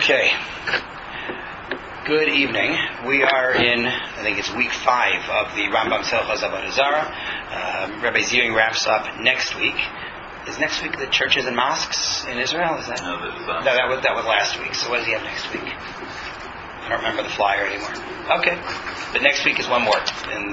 Okay. Good evening. We are in, I think it's week 5 of the Rambam Hilchos Avodah Zarah. Rabbi Ziering wraps up next week. Is next week the churches and mosques in Israel? Is that? No, that was last week. So what does he have next week? I don't remember the flyer anymore. Okay, but next week is one more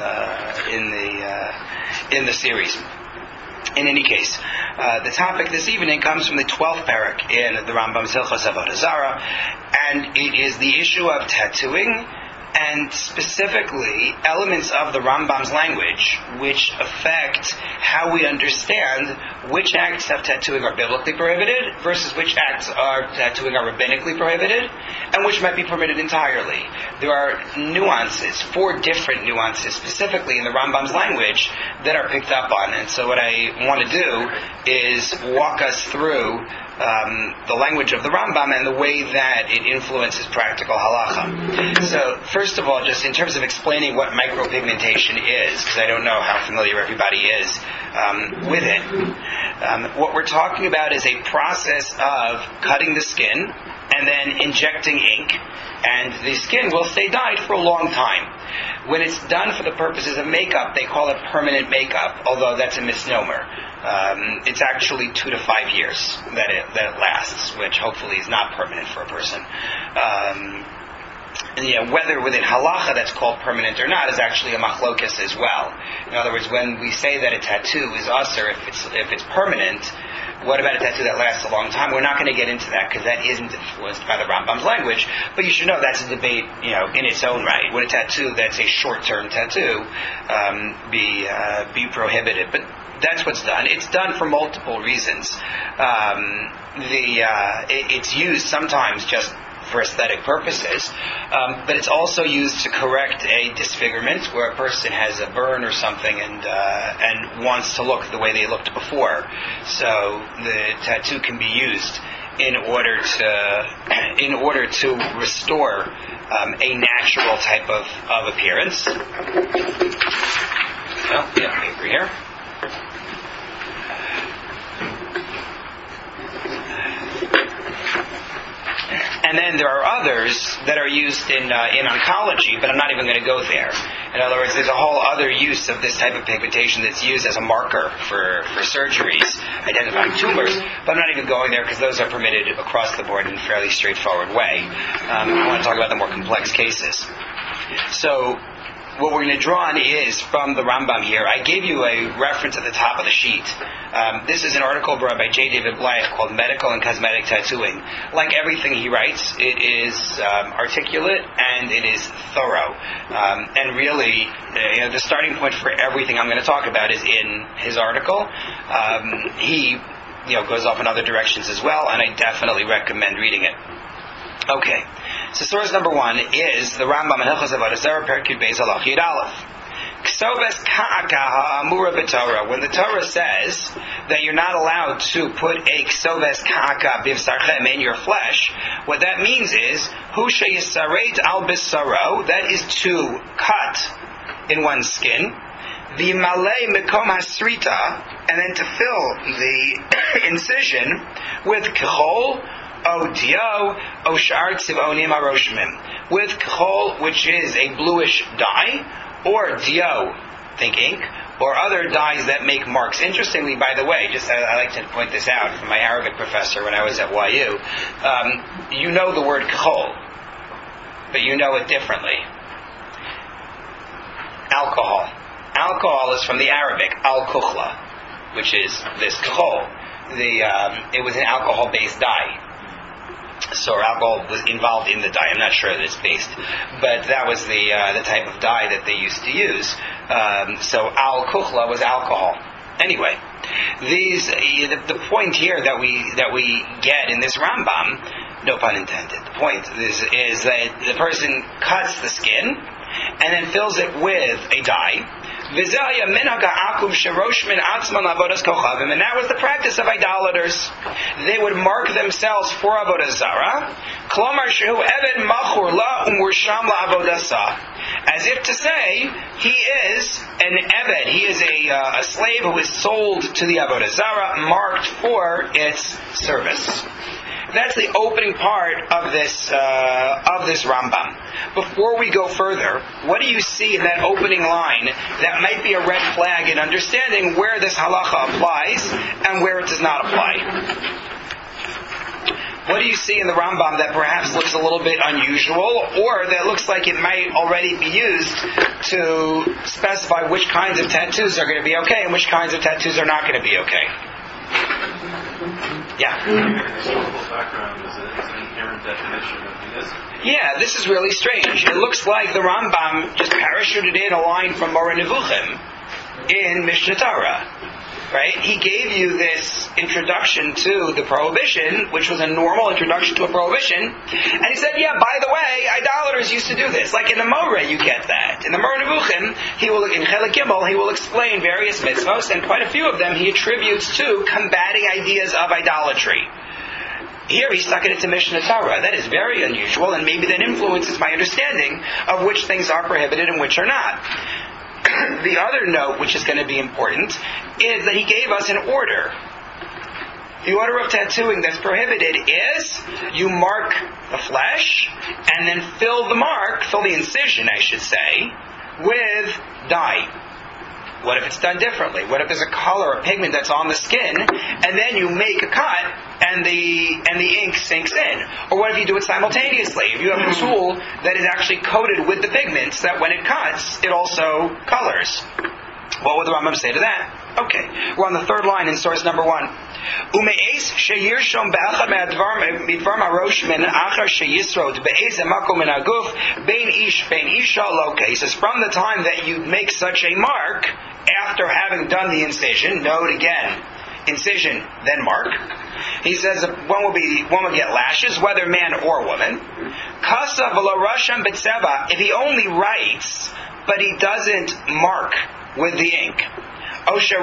in the series. In any case, the topic this evening comes from the 12th parak in the Rambam's Hilchos Avodah Zarah, and it is the issue of tattooing, and specifically elements of the Rambam's language which affect how we understand which acts of tattooing are biblically prohibited versus which acts of tattooing are rabbinically prohibited, and which might be permitted entirely. There are nuances, 4 different nuances specifically in the Rambam's language that are picked up on. And so what I want to do is walk us through the language of the Rambam and the way that it influences practical halacha. So, first of all, just in terms of explaining what micropigmentation is, because I don't know how familiar everybody is with it, what we're talking about is a process of cutting the skin and then injecting ink, and the skin will stay dyed for a long time. When it's done for the purposes of makeup, they call it permanent makeup, although that's a misnomer. It's actually 2 to 5 years that it lasts, which hopefully is not permanent for a person. Whether within halacha that's called permanent or not is actually a machlokas as well. In other words, when we say that a tattoo is usher if it's permanent, what about a tattoo that lasts a long time? We're not going to get into that because that isn't influenced by the Rambam's language. But you should know that's a debate, in its own right. Would a tattoo that's a short-term tattoo be prohibited? But that's what's done. It's done for multiple reasons. It's used sometimes just for aesthetic purposes, but it's also used to correct a disfigurement where a person has a burn or something and wants to look the way they looked before. So the tattoo can be used in order to restore a natural type of appearance. Over here. And then there are others that are used in oncology, but I'm not even going to go there. In other words, there's a whole other use of this type of pigmentation that's used as a marker for surgeries, identifying tumors, but I'm not even going there because those are permitted across the board in a fairly straightforward way. I want to talk about the more complex cases. So, what we're going to draw on is from the Rambam here. I gave you a reference at the top of the sheet. This is an article brought by J. David Blythe called Medical and Cosmetic Tattooing. Like everything he writes, it is articulate and it is thorough. And really, the starting point for everything I'm going to talk about is in his article. He goes off in other directions as well, and I definitely recommend reading it. Okay, so source number 1 is the Rambam in Hilchos Avodah Zarah, Perek Yud Beis Halach Yud Aleph. Ksoves ka'aka ha'amura b'Torah. When the Torah says that you're not allowed to put a ksoves ka'aka b'vsarchem in your flesh, what that means is hu sheyisaret al b'saro, that is to cut in one's skin, v'malei mekom hasrita, and then to fill the incision with k'chol, O dio, O shar tziv'onim aroshmim, with k'chol, which is a bluish dye, or dio, think ink, or other dyes that make marks. Interestingly, by the way, just I like to point this out from my Arabic professor when I was at YU, you know the word k'chol, but you know it differently. Alcohol. Alcohol is from the Arabic, al-kuchla, which is this k'chol. It was an alcohol-based dye. So alcohol was involved in the dye. I'm not sure that it's based, but that was the type of dye that they used to use. So al-kuchla was alcohol. Anyway, the point here that we get in this Rambam, no pun intended. The point is that the person cuts the skin and then fills it with a dye. And that was the practice of idolaters. They would mark themselves for Avodah Zarah, as if to say, he is an Eved, he is a slave who is sold to the Avodah Zarah, marked for its service. That's the opening part of this Rambam. Before we go further, what do you see in that opening line that might be a red flag in understanding where this halacha applies and where it does not apply? What do you see in the Rambam that perhaps looks a little bit unusual, or that looks like it might already be used to specify which kinds of tattoos are going to be okay and which kinds of tattoos are not going to be okay? Yeah. Historical background is an inherent definition of this. Yeah, this is really strange. It looks like the Rambam just parachuted in a line from Moreh Nevuchim in Mishnah Torah. Right? He gave you this introduction to the prohibition, which was a normal introduction to a prohibition, and he said, yeah, by the way, idolaters used to do this. Like in the Moreh, you get that. In the Moreh Nevuchim, in Chelik Gimel, he will explain various mitzvos, and quite a few of them he attributes to combating ideas of idolatry. Here he stuck it into Mishnah Torah. That is very unusual, and maybe that influences my understanding of which things are prohibited and which are not. The other note, which is going to be important, is that he gave us an order. The order of tattooing that's prohibited is you mark the flesh and then fill the incision, I should say, with dye. What if it's done differently? What if there's a color, a pigment that's on the skin, and then you make a cut and the ink sinks in? Or what if you do it simultaneously? If you have a tool that is actually coated with the pigments, that when it cuts, it also colors. What would the Rambam say to that? Okay, we're on the third line in source number 1. Umeis sheyirshom be'achad midvar marosh min achar sheyisrod be'ez makom min haguf bein ish bein isha loka. He says, from the time that you make such a mark, after having done the incision, note again, incision, then mark. He says one will get lashes, whether man or woman. Kasa v'lo rasham b'tzeva, if he only writes, but he doesn't mark with the ink. Or he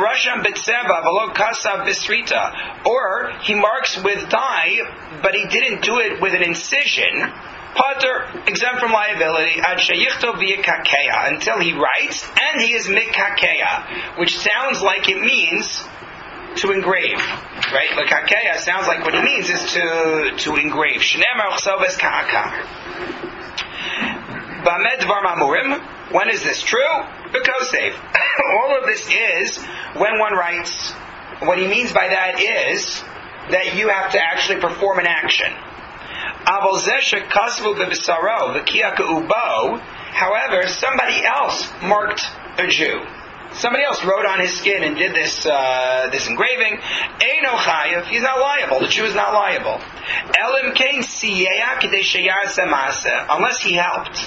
marks with dye, but he didn't do it with an incision. Pater, exempt from liability, until he writes, and he is mikakeya, which sounds like it means to engrave. Right? Mikakeya sounds like what it means is to engrave. When is this true? Because all of this is when one writes. What he means by that is that you have to actually perform an action. However, somebody else marked a Jew. Somebody else wrote on his skin and did this engraving. Eino chayav, he's not liable. The Jew is not liable. Unless he helped.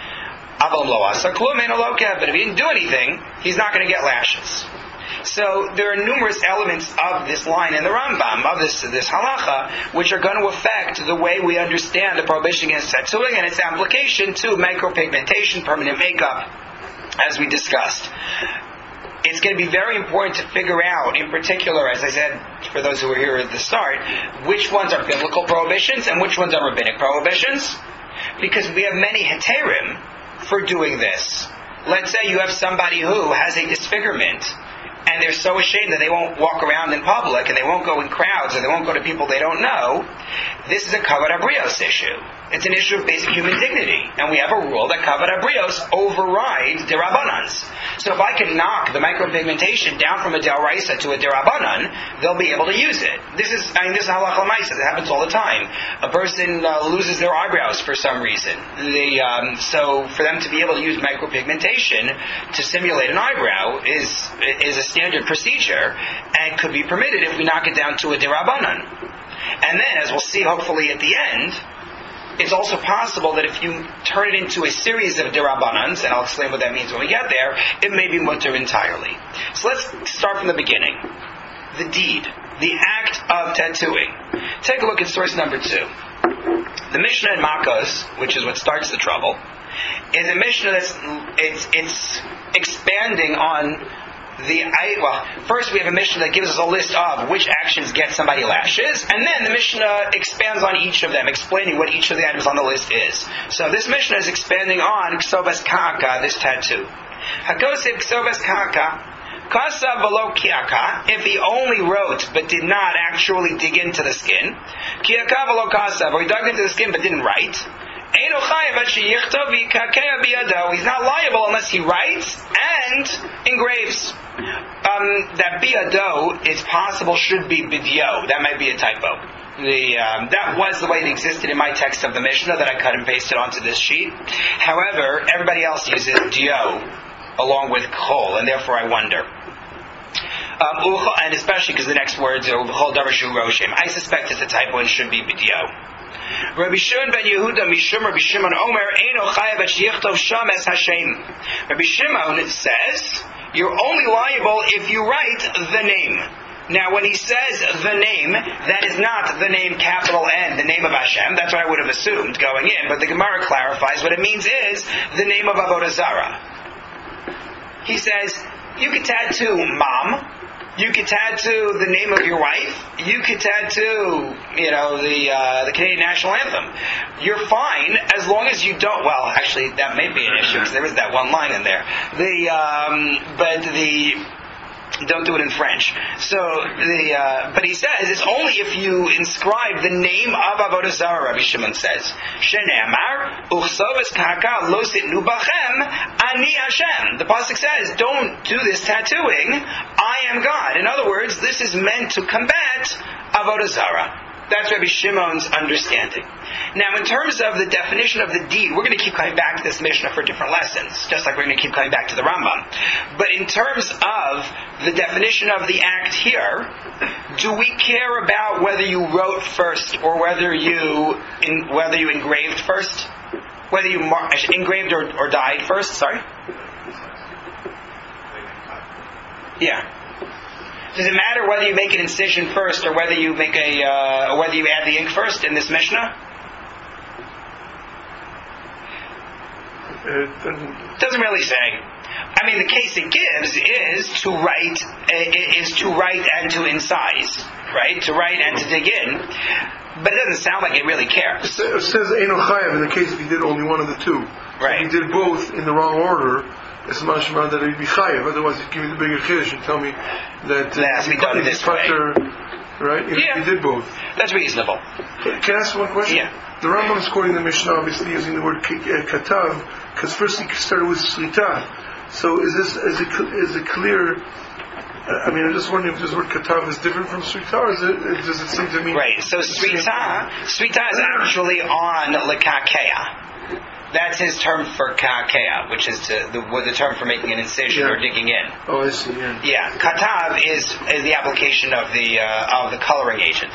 But if he didn't do anything, he's not going to get lashes. So there are numerous elements of this line in the Rambam, of this halacha, which are going to affect the way we understand the prohibition against tattooing and its application to micropigmentation, permanent makeup, as we discussed. It's going to be very important to figure out, in particular, as I said, for those who were here at the start, which ones are biblical prohibitions and which ones are rabbinic prohibitions, because we have many heterim for doing this. Let's say you have somebody who has a disfigurement and they're so ashamed that they won't walk around in public and they won't go in crowds or they won't go to people they don't know. This is a kavod habrios issue. It's an issue of basic human dignity, and we have a rule that kavod habrios overrides derabbanans. So if I can knock the micropigmentation down from a deraisa to a derabbanan, they'll be able to use it. This is halacha l'maisa. It happens all the time. A person loses their eyebrows for some reason. So for them to be able to use micropigmentation to simulate an eyebrow is a standard procedure, and could be permitted if we knock it down to a derabbanan. And then, as we'll see hopefully at the end, it's also possible that if you turn it into a series of derabbanans, and I'll explain what that means when we get there, it may be mutter entirely. So let's start from the beginning. The deed, the act of tattooing. Take a look at source number 2. The Mishnah in Makos, which is what starts the trouble, is a Mishnah that's it's expanding on first we have a Mishnah that gives us a list of which actions get somebody lashes, and then the Mishnah expands on each of them, explaining what each of the items on the list is. So this Mishnah is expanding on Ksovas Kaka, this tattoo. Hakosef Ksovas Kaka, Kasa below kiaka, if he only wrote but did not actually dig into the skin, kiaka below kasa, or he dug into the skin but didn't write, he's not liable unless he writes and engraves. That biyado, it's possible, should be bidyo. That might be a typo. That was the way it existed in my text of the Mishnah that I cut and pasted onto this sheet. However, everybody else uses dio along with kol, and therefore I wonder. And especially because the next words are uchol davar shu roshim. I suspect it's a typo and should be bidyo. Rabbi Shimon ben Yehuda Mishum Rabbi Shimon Omer Eino Chayav et Yichtov Sham Es Hashem. Rabbi Shimon says you're only liable if you write the name. Now, when he says the name, that is not the name capital N, the name of Hashem. That's what I would have assumed going in. But the Gemara clarifies what it means is the name of Avodah Zarah. He says you could tattoo Mom. You could tattoo the name of your wife. You could tattoo, the Canadian national anthem. You're fine as long as you don't. Well, actually, that may be an issue because there is that one line in there. Don't do it in French. But he says it's only if you inscribe the name of Avodah Zarah. Rabbi Shimon says, "Shene'amar uchsoves kaka lo sitnu bachem ani Hashem." The pasuk says, "Don't do this tattooing. I am God." In other words, this is meant to combat Avodah Zarah. That's Rabbi Shimon's understanding. Now, in terms of the definition of the deed, we're going to keep coming back to this Mishnah for different lessons, just like we're going to keep coming back to the Rambam. But in terms of the definition of the act here, do we care about whether you wrote first or whether you engraved first? Whether you engraved or dyed first? Sorry? Yeah. Does it matter whether you make an incision first or whether you make whether you add the ink first in this Mishnah? It doesn't really say. I mean, the case it gives is to write and to incise, right? To write and to dig in. But it doesn't sound like it really cares. It says Eino Chayav in the case if he did only one of the two. Right. If he did both in the wrong order, it's mashma that he'd be chayav. Otherwise, he'd give me the bigger chiddush and tell me that has to be done this way. Right? If he did both. That's reasonable. Can I ask one question? Yeah. The Rambam is quoting the Mishnah, obviously using the word katav, because first he started with srita. So is it clear? I'm just wondering if this word katav is different from srita, or does it seem to me? Right. So srita is actually on lekakeya. That's his term for kakea, which is the term for making an incision or digging in. Oh, I see. Yeah. Yeah. Katav is the application of the coloring agent.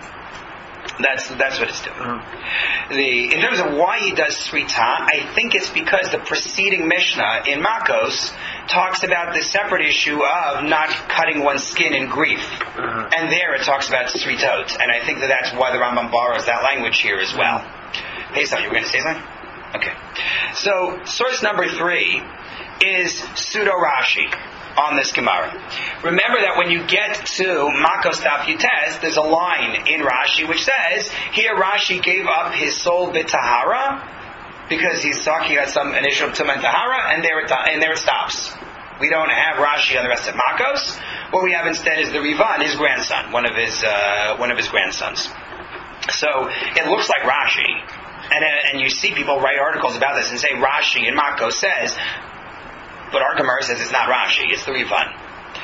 That's what it's doing. Uh-huh. In terms of why he does srita, I think it's because the preceding Mishnah in Makos talks about the separate issue of not cutting one's skin in grief. Uh-huh. And there it talks about sritot. And I think that's why the Rambam borrows that language here as well. Pesach, you were going to say something? Okay. So, source number 3 is Pseudo Rashi on this Gemara. Remember that when you get to Makos Daf Yutes, there's a line in Rashi which says, here Rashi gave up his soul b'tahara because he's talking about some initial Tumah and Tahara, and there it stops. We don't have Rashi on the rest of Makos. What we have instead is the Rivan, his grandson, one of his grandsons. So, it looks like Rashi. And you see people write articles about this and say Rashi in Makos says, but our Gemara says it's not Rashi, it's the Rivan.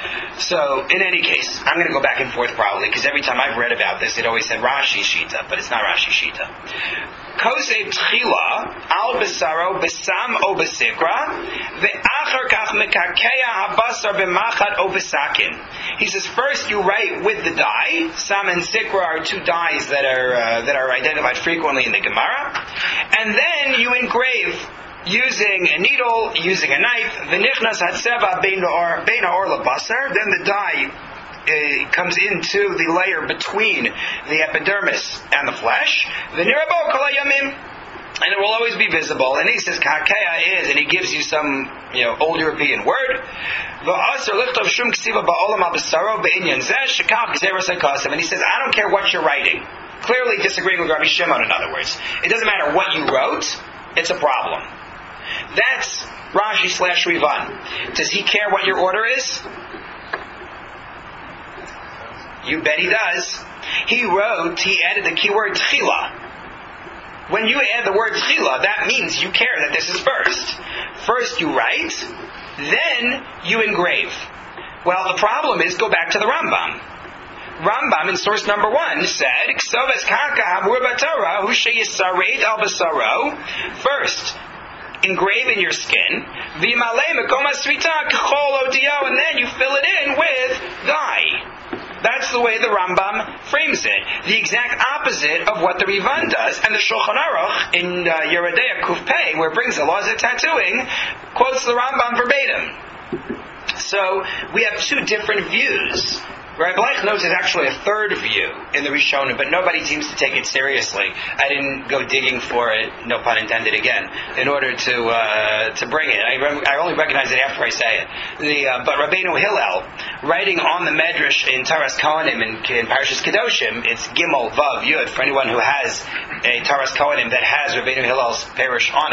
So, in any case, I'm going to go back and forth probably, because every time I've read about this, it always said Rashi Shita, but it's not Rashi Shita. Kosev Tchila, Al Besaro, Besam O Besikra, Ve'achar Kach Mekakeya Habasar B'machat O Besakin. He says, first you write with the dye. Sam and Sikra are two dyes that are identified frequently in the Gemara. And then you engrave using a needle, using a knife, v'nichnas hatzeva bein ha'or labasar, then the dye comes into the layer between the epidermis and the flesh, v'nirabo kol hayamim, and it will always be visible. And he says, kakea is, and he gives you some, old European word, v'asar lichtov shum ksiva ba'olam al-basaro be'inyan zeh shekav gzeras ha'kasav, and he says, I don't care what you're writing. Clearly disagreeing with Rabbi Shimon, in other words. It doesn't matter what you wrote, it's a problem. That's Rashi / Rivan. Does he care what your order is? You bet he does. He added the keyword tchila. When you add the word tchila, that means you care that this is first. First you write, then you engrave. Well, the problem is, go back to the Rambam. Rambam in source number 1 said, Ksovas kaka hamur b'Torah hu sheyisared al basaro. First, engrave in your skin, v'yimalei mekom hasrita k'chol odio, and then you fill it in with dye. That's the way the Rambam frames it. The exact opposite of what the Rivan does. And the Shulchan Aruch in Yerodea Kuf Pei, where it brings the laws of tattooing, quotes the Rambam verbatim. So we have two different views. Rabbi Bleich notes there's actually a third view in the Rishonim, but nobody seems to take it seriously. I didn't go digging for it, no pun intended again, in order to bring it. I only recognize it after I say it. But Rabbeinu Hillel, writing on the Medrash in Taras Kohanim in Parashas Kedoshim, it's Gimel, Vav, Yud, for anyone who has a Taras Kohanim that has Rabbeinu Hillel's parish on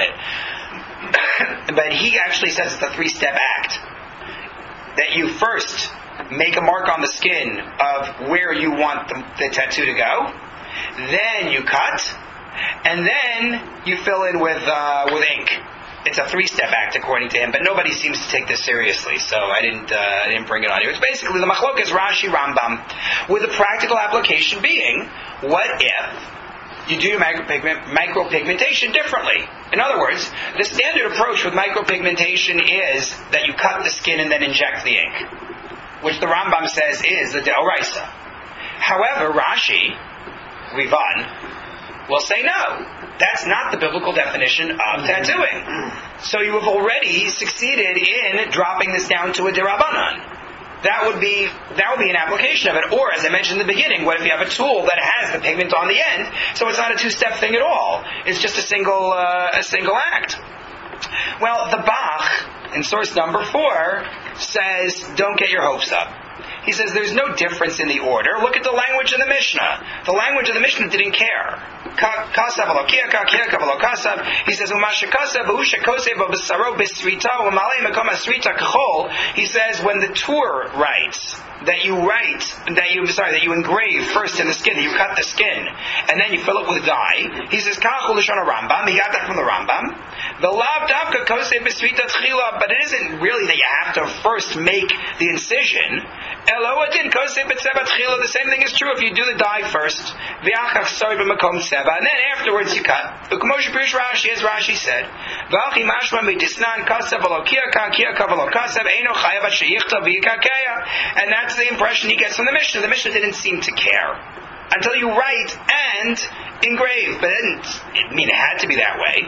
it. But he actually says it's a 3-step act. That you first make a mark on the skin of where you want the tattoo to go, then you cut, and then you fill in with ink. It's a 3-step act according to him, but nobody seems to take this seriously, so I didn't bring it on here. It's basically the Machlokas Rashi Rambam, with the practical application being, what if you do micropigmentation differently? In other words, the standard approach with micropigmentation is that you cut the skin and then inject the ink, which the Rambam says is the Deoraisa. However, Rashi, Rivan, will say no. That's not the biblical definition of tattooing. So you have already succeeded in dropping this down to a Derabanan. That would be an application of it. Or, as I mentioned in the beginning, what if you have a tool that has the pigment on the end, so it's not a 2-step thing at all. It's just a single act. Well, the Bach, in source number 4, says, don't get your hopes up. He says there's no difference in the order. Look at the language of the Mishnah. The language of the Mishnah didn't care. Kasav alo kiaka, kiaka alo kasav. He says, Umasha kasav, usha kosev b'saro b'srita, u'malei mekom asrita k'chol. He says, when the Tur writes, that you engrave first in the skin, that you cut the skin, and then you fill it with dye. He says, Kachu l'shon Rambam. He got that from the Rambam. V'lav davka kosev b'srita tchila, but it isn't really that you have to first make the incision. Eloadin kosev b'tzeba tchila. The same thing is true if you do the dye first. V'achach sori b'makom tzeba, and then afterwards you cut. V'kumosh pirish Rashi, as Rashi said, V'achi mashma midisnan kasav v'lo kiaka, kiaka v'lo kasav, eino chayav at sheyichta v'yikakeya. And that's the impression he gets from the Mishnah. The Mishnah didn't seem to care until you write and engrave, but it had to be that way.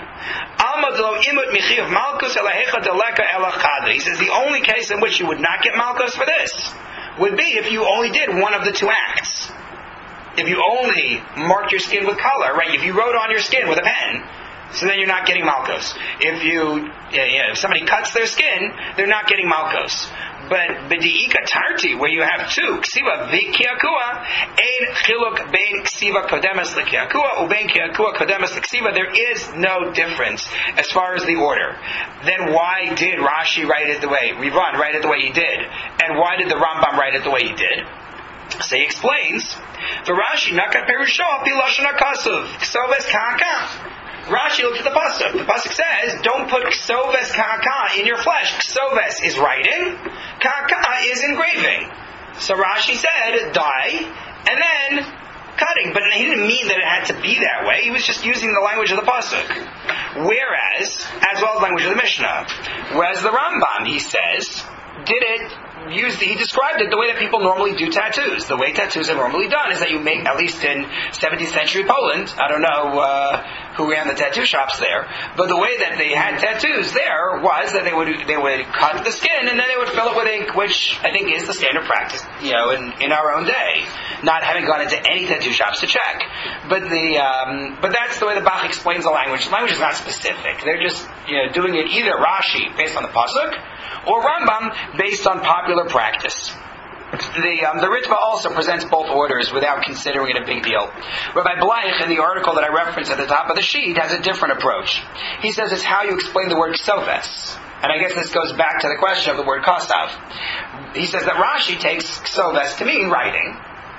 He says the only case in which you would not get malchus for this would be if you only did one of the 2 acts. If you only marked your skin with color, right? If you wrote on your skin with a pen, so then you're not getting malchus. If somebody cuts their skin, they're not getting malchus. But b'di'ika tarti, where you have 2, ksiva v'kiakua, ein chiluk bein ksiva kodemes l'kiakua, ubein kiakua kodemes l'ksiva. There is no difference as far as the order. Then why did Rashi write it the way, Rivan write it the way he did? And why did the Rambam write it the way he did? So he explains, the Rashi nakat perusho api lashon hakasuv, ksoves kaka. Rashi looks at the pasuk. The pasuk says, don't put ksoves kaka in your flesh. Ksoves is writing, kaka is engraving. So Rashi said, dye, and then cutting. But he didn't mean that it had to be that way. He was just using the language of the pasuk. Whereas, as well as language of the Mishnah, whereas the Rambam, he says, he described it the way that people normally do tattoos. The way tattoos are normally done is that you make, at least in 17th century Poland, I don't know who ran the tattoo shops there, but the way that they had tattoos there was that they would cut the skin and then they would fill it with ink, which I think is the standard practice, in our own day. Not having gone into any tattoo shops to check, but that's the way the Bach explains the language. The language is not specific. They're just doing it either Rashi based on the pasuk, or Rambam based on popular practice. The Ritva also presents both orders without considering it a big deal. Rabbi Bleich, in the article that I referenced at the top of the sheet, has a different approach. He says it's how you explain the word ksoves. And I guess this goes back to the question of the word kasav. He says that Rashi takes ksoves to mean writing,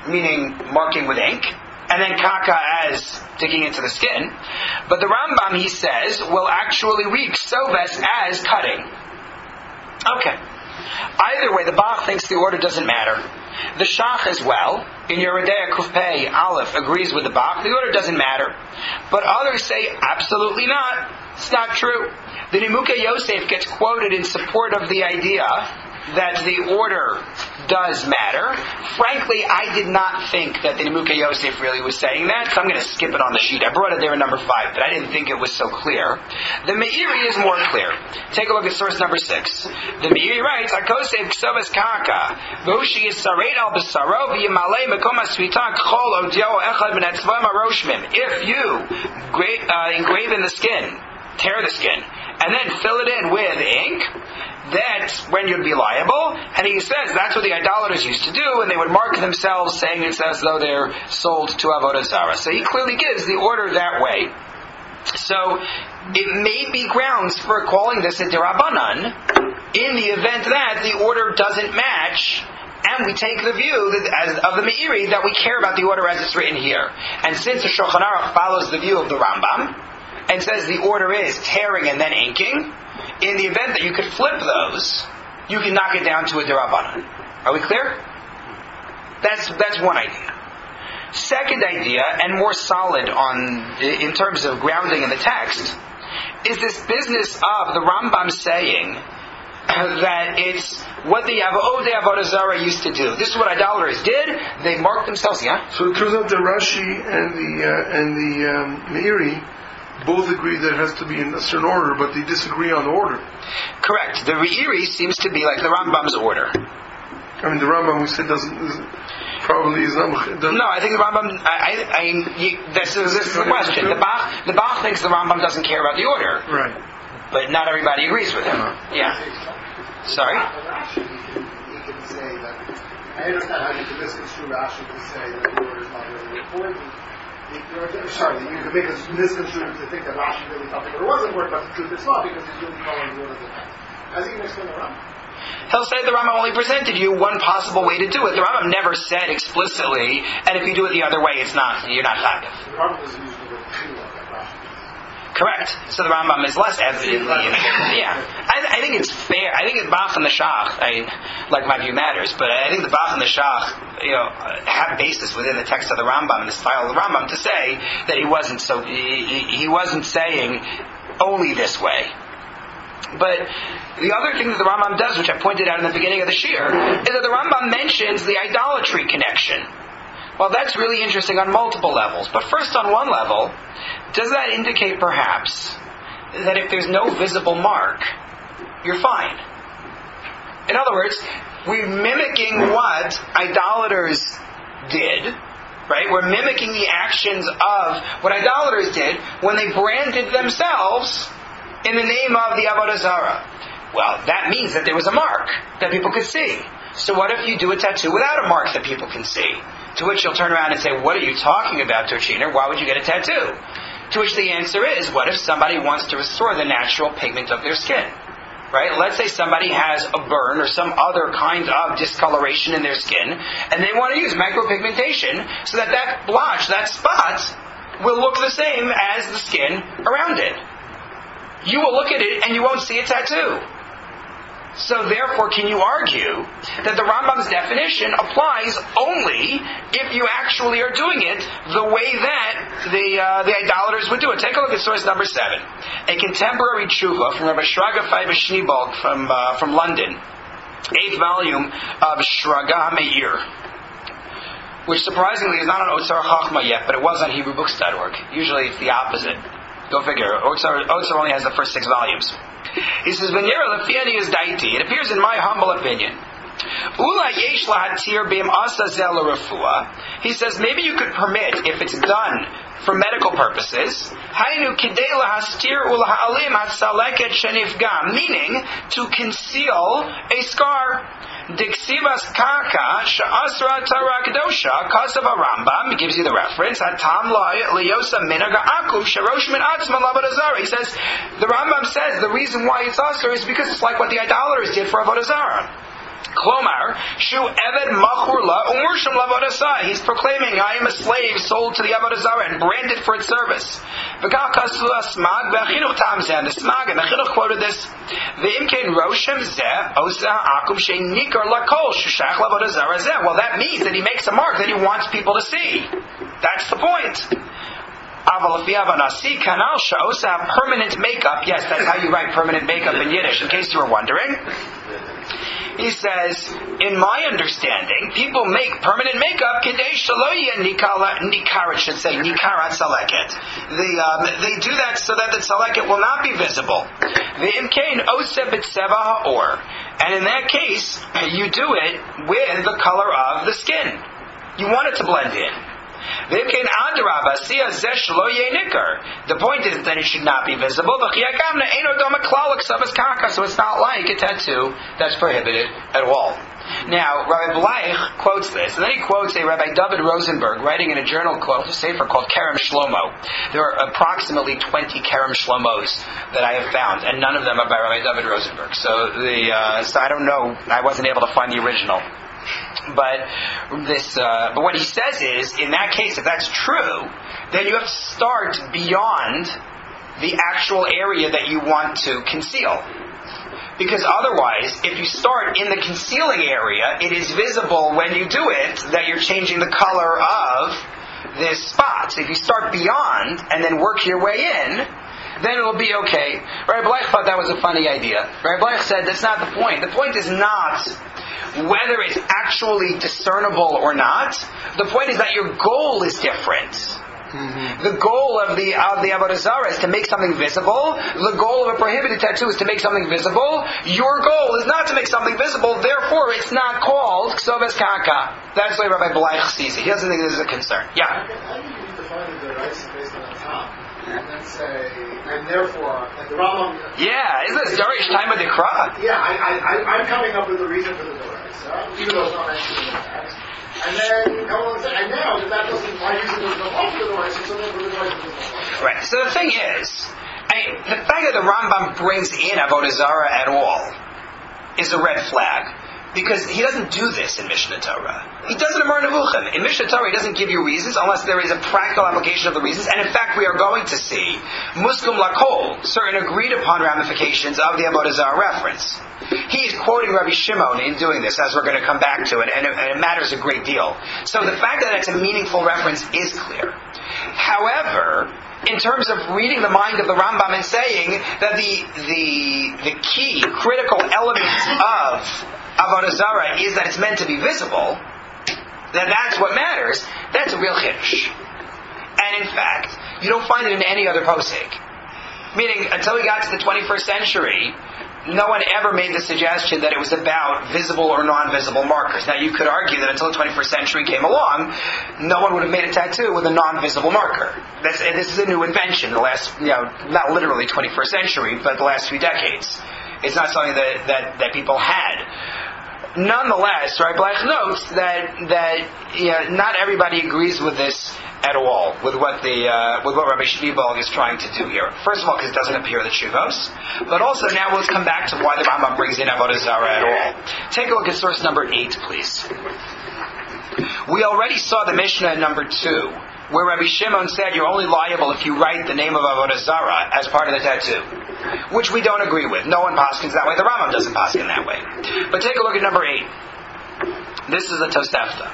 meaning marking with ink, and then kaka as digging into the skin. But the Rambam, he says, will actually read ksoves as cutting. Okay. Either way, the Bach thinks the order doesn't matter. The Shach as well, in Yeridea Kufpei Aleph, agrees with the Bach. The order doesn't matter. But others say, absolutely not. It's not true. The Nimukei Yosef gets quoted in support of the idea that the order does matter. Frankly, I did not think that the Nimukei Yosef really was saying that, so I'm going to skip it on the sheet. I brought it there in number 5, but I didn't think it was so clear. The Meiri is more clear. Take a look at source number 6. The Meiri writes, HaKosev k'sovas kaka, v'hushi yisaret al b'saro v'yimalei mekom ha'svita k'chol odyo echad min hatzvam haroshmim. If you engrave in the skin, tear the skin, and then fill it in with ink, that's when you'd be liable. And he says that's what the idolaters used to do, and they would mark themselves saying it's as though they're sold to Avodah Zarah. So he clearly gives the order that way. So it may be grounds for calling this a Derabanan in the event that the order doesn't match, and we take the view of the Meiri that we care about the order as it's written here. And since the Shulchan Aruch follows the view of the Rambam, and says the order is tearing and then inking, in the event that you could flip those, you can knock it down to a Derabanan. Are we clear? That's one idea. Second idea, and more solid in terms of grounding in the text, is this business of the Rambam saying that it's what the Avodah Zarah used to do. This is what idolaters did. They marked themselves, yeah? So it turns out the Rashi and the Meiri both agree that it has to be in a certain order, but they disagree on the order. Correct. The Meiri seems to be like the Rambam's order. I mean, the Rambam we said probably is not. No, I think the Rambam. This is the question. The Bach thinks the Rambam doesn't care about the order, right? But not everybody agrees with him. Yeah. Sorry. Rashi, he can say that. I understand how you can misconstrue Rashi to say that the order is not really important. Sorry, you can make a misconstrue to think that Rashi really thought that it was important, but the truth it's not, because he's really following the order of the text. As he can explain the Rambam. He'll say the Rambam only presented you one possible way to do it. The Rambam never said explicitly, and if you do it the other way, you're not chayav. The Rambam doesn't use the word two like Rashi. Correct. So the Rambam is less evidently. Yeah. I think it's fair. I think the Bach and the Shach, like my view matters, but I think the Bach and the Shach, have basis within the text of the Rambam and the style of the Rambam to say that he wasn't saying only this way. But the other thing that the Rambam does, which I pointed out in the beginning of the shir, is that the Rambam mentions the idolatry connection. Well, that's really interesting on multiple levels. But first, on one level, does that indicate perhaps that if there's no visible mark, you're fine? In other words, we're mimicking what idolaters did, right? We're mimicking the actions of what idolaters did when they branded themselves in the name of the Avodah Zarah. Well, that means that there was a mark that people could see. So what if you do a tattoo without a mark that people can see? To which you'll turn around and say, what are you talking about, Torchiner? Why would you get a tattoo? To which the answer is, what if somebody wants to restore the natural pigment of their skin? Right? Let's say somebody has a burn or some other kind of discoloration in their skin, and they want to use micropigmentation so that blotch, that spot, will look the same as the skin around it. You will look at it and you won't see a tattoo. So therefore, can you argue that the Rambam's definition applies only if you actually are doing it the way that the idolaters would do it? Take a look at source number 7. A contemporary tshuva from Rabbi Shraga Feiber Schneebalg from London, 8th volume of Shraga Meir, which surprisingly is not on Otzar Chachma yet, but it was on HebrewBooks.org. Usually it's the opposite. Go figure. Otzar only has the first 6 volumes. He says, "V'nira lefiani is daiti." It appears in my humble opinion. Ula yesh lahatir b'im asa zel l'refua. He says maybe you could permit if it's done for medical purposes. Hainu kidei lahastir ulaha'alim hatsaleket shenifga, meaning to conceal a scar. Diksivas kaka sha'asra tarakdosha kasav Rambam gives you the reference. Hatam liyosa minaga aku sharosh min atzma l'avodah zarah. He says the Rambam says the reason why it's asur is because it's like what the idolaters did for avodah zarah. Klomar, Shu Eved Machurla Umurshim Lavodasa. He's proclaiming, I am a slave sold to the Avodah Zarah and branded for its service. The Smag and the Chinuch quoted this. Well, that means that he makes a mark that he wants people to see. That's the point. Permanent makeup. Yes, that's how you write permanent makeup in Yiddish, in case you were wondering. He says, in my understanding, people make permanent makeup nikarat should say nikarat saleket. They do that so that the saleket will not be visible. And in that case, you do it with the color of the skin. You want it to blend in. The point is that it should not be visible. So it's not like a tattoo that's prohibited at all. Now, Rabbi Bleich quotes this, and then he quotes a Rabbi David Rosenberg writing in a journal called, a sefer called Kerem Shlomo. There are approximately 20 Kerem Shlomos that I have found, and none of them are by Rabbi David Rosenberg. So I don't know. I wasn't able to find the original. But what he says is, in that case, if that's true, then you have to start beyond the actual area that you want to conceal. Because otherwise, if you start in the concealing area, it is visible when you do it that you're changing the color of this spot. So if you start beyond and then work your way in, then it'll be okay. Rabbi Bleich thought that was a funny idea. Rabbi Bleich said that's not the point. The point is not whether it's actually discernible or not. The point is that your goal is different. Mm-hmm. The goal of the Avodah Zarah is to make something visible. The goal of a prohibited tattoo is to make something visible. Your goal is not to make something visible, therefore it's not called Ksoves Kaka. That's the way Rabbi Bleich sees it. He doesn't think this is a concern. Yeah? How do you define the rights based on the top? And then say, and therefore, like the Rambam... Yeah, isn't this Darish time of the Kra? Yeah, I'm coming up with a reason for the Dorais, even though it's not mentioned in the text. And then come along and say, and now that doesn't, why reason doesn't go off the Dorais, so therefore the Dorais doesn't go off. Right, so the thing is, the fact that the Rambam brings in Avodah Zarah at all is a red flag. Because he doesn't do this in Mishnah Torah. He does it in Moreh Nevuchim. In Mishnah Torah, he doesn't give you reasons unless there is a practical application of the reasons. And in fact, we are going to see Muskum Lakol, certain agreed upon ramifications of the Avodah Zarah reference. He is quoting Rabbi Shimon in doing this, as we're going to come back to it, and it matters a great deal. So the fact that it's a meaningful reference is clear. However, in terms of reading the mind of the Rambam and saying that the key, critical element of Avodah Zarah is that it's meant to be visible, then that's what matters. That's a real chiddush. And in fact, you don't find it in any other posek. Meaning, until we got to the 21st century, no one ever made the suggestion that it was about visible or non-visible markers. Now, you could argue that until the 21st century came along, no one would have made a tattoo with a non-visible marker. This is a new invention, the last, not literally 21st century, but the last few decades. It's not something that people had. Nonetheless, Rabbi Bleich notes that not everybody agrees with this at all, with what Rabbi Schneebalg is trying to do here. First of all, because it doesn't appear in the Shuvos, but also now let's come back to why the Rambam brings in Avodah Zarah at all. Take a look at source number 8, please. We already saw the Mishnah in number 2, where Rabbi Shimon said you're only liable if you write the name of Avodah Zarah as part of the tattoo, which we don't agree with. No one paskins that way. The Rambam doesn't paskin that way. But take a look at number 8. This is a Tosefta.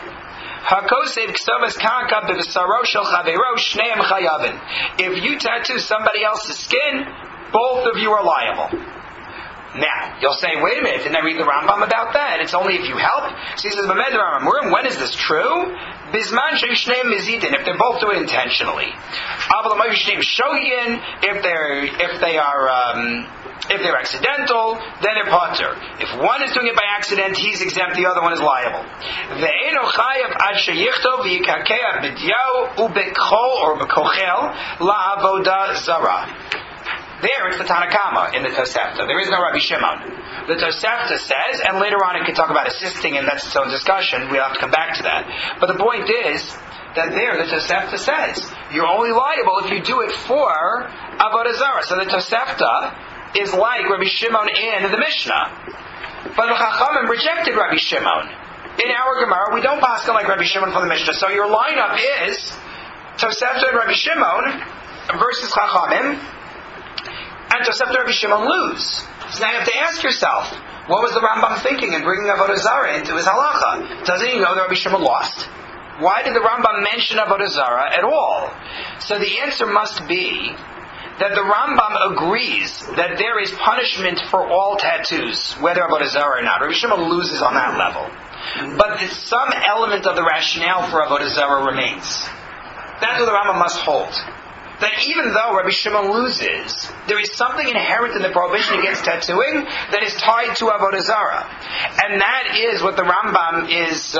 If you tattoo somebody else's skin, both of you are liable. Now, you'll say, wait a minute, didn't I read the Rambam about that? It's only if you help? So he says, when is this true? Bisman she'yishneim mizidin, if they both do it intentionally. If they're accidental, then they're patur. If one is doing it by accident, he's exempt, the other one is liable. Ve'eno chayav ad sheyichtov v'yikakeh b'diyahu u'bekchol or b'kochel la'avodah zarah. There it's the Tanakama in the Tosefta. There is no Rabbi Shimon. The Tosefta says, and later on it can talk about assisting, and that's its own discussion. We'll have to come back to that. But the point is that there the Tosefta says you're only liable if you do it for Avodah Zarah. So the Tosefta is like Rabbi Shimon in the Mishnah. But the Chachamim rejected Rabbi Shimon. In our Gemara, we don't paskin like Rabbi Shimon for the Mishnah. So your lineup is Tosefta and Rabbi Shimon versus Chachamim, and Tosefta and Rabbi Shimon lose. So now you have to ask yourself, what was the Rambam thinking in bringing Avodah Zarah into his halacha? Doesn't he know that Rabbi Shimon lost? Why did the Rambam mention Avodah Zarah at all? So the answer must be that the Rambam agrees that there is punishment for all tattoos, whether Avodah Zarah or not. Rabbi Shimon loses on that level. But some element of the rationale for Avodah Zarah remains. That's what the Rambam must hold. That even though Rabbi Shimon loses, there is something inherent in the prohibition against tattooing that is tied to Avodah Zarah. And that is what the Rambam is,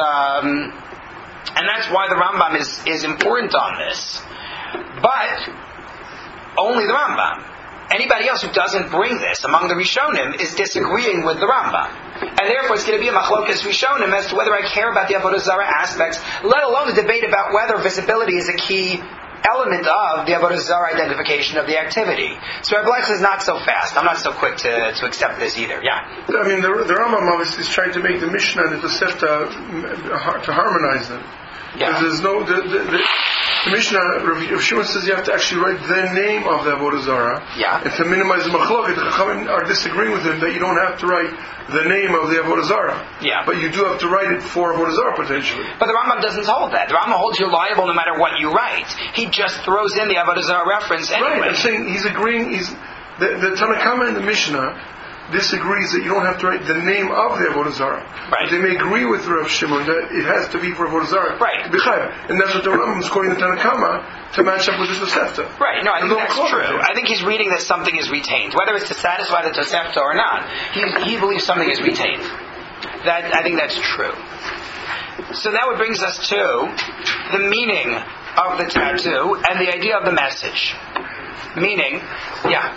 and that's why the Rambam is important on this. But only the Rambam. Anybody else who doesn't bring this among the Rishonim is disagreeing with the Rambam. And therefore it's going to be a machlokas Rishonim as to whether I care about the Avodah Zarah aspects, let alone the debate about whether visibility is a key element of the Avodah Zarah identification of the activity. So Rabbi Lex is not so fast. I'm not so quick to accept this either. Yeah? I mean, the Rambam obviously is trying to make the Mishnah and the Tosefta to harmonize them. Yeah. Because there's no... The Mishnah, Rav Shimon says you have to actually write the name of the Avodah Zarah. Yeah. And to minimize the machloket, the Chachamim are disagreeing with him that you don't have to write the name of the Avodah Zarah. Yeah. But you do have to write it for Avodah Zarah potentially. But the Rambam doesn't hold that. The Rambam holds you liable no matter what you write. He just throws in the Avodah Zarah reference anyway. Right, I'm saying he's agreeing, the Tanakama and the Mishnah disagrees that you don't have to write the name of the Avodah Zarah. Right. But they may agree with Rav Shimon that it has to be for Avodah Zarah. Right. To be chayav. And that's what the Rambam is quoting the Tanakama to match up with the Tosefta. Right, no, I think that's true. There. I think he's reading that something is retained. Whether it's to satisfy the Tosefta or not, he believes something is retained. I think that's true. So that what brings us to the meaning of the tattoo and the idea of the message. Meaning, yeah.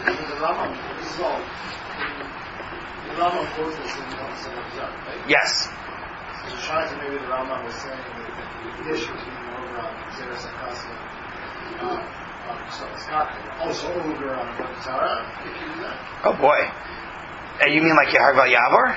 The Rambam quotes this in the right? Yes. So Shaitan, maybe the Rambam was saying that the issue between over on Zeres Akasa, also over on Avodah Zarah, if you do that. Oh boy. You mean like Yeharval Yavor?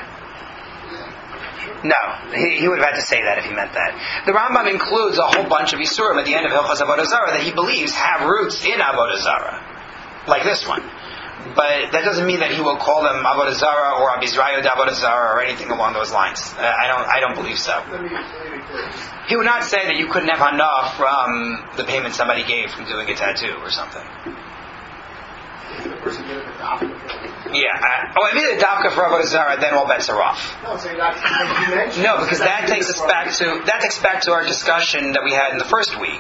No, he would have had to say that if he meant that. The Rambam includes a whole bunch of Isurim at the end of Hilchos Avodah Zarah that he believes have roots in Avodah Zarah, like this one. But that doesn't mean that he will call them Avodah Zarah or Abizrayo Avodah Zarah or anything along those lines. I don't believe so. He would not say that you couldn't have enough from the payment somebody gave from doing a tattoo or something. If the person did it for Yeah. If he did a dafka for Avodah Zarah, then all bets are off. No, I'm saying that you mentioned. No, because that takes us back to our discussion that we had in the first week.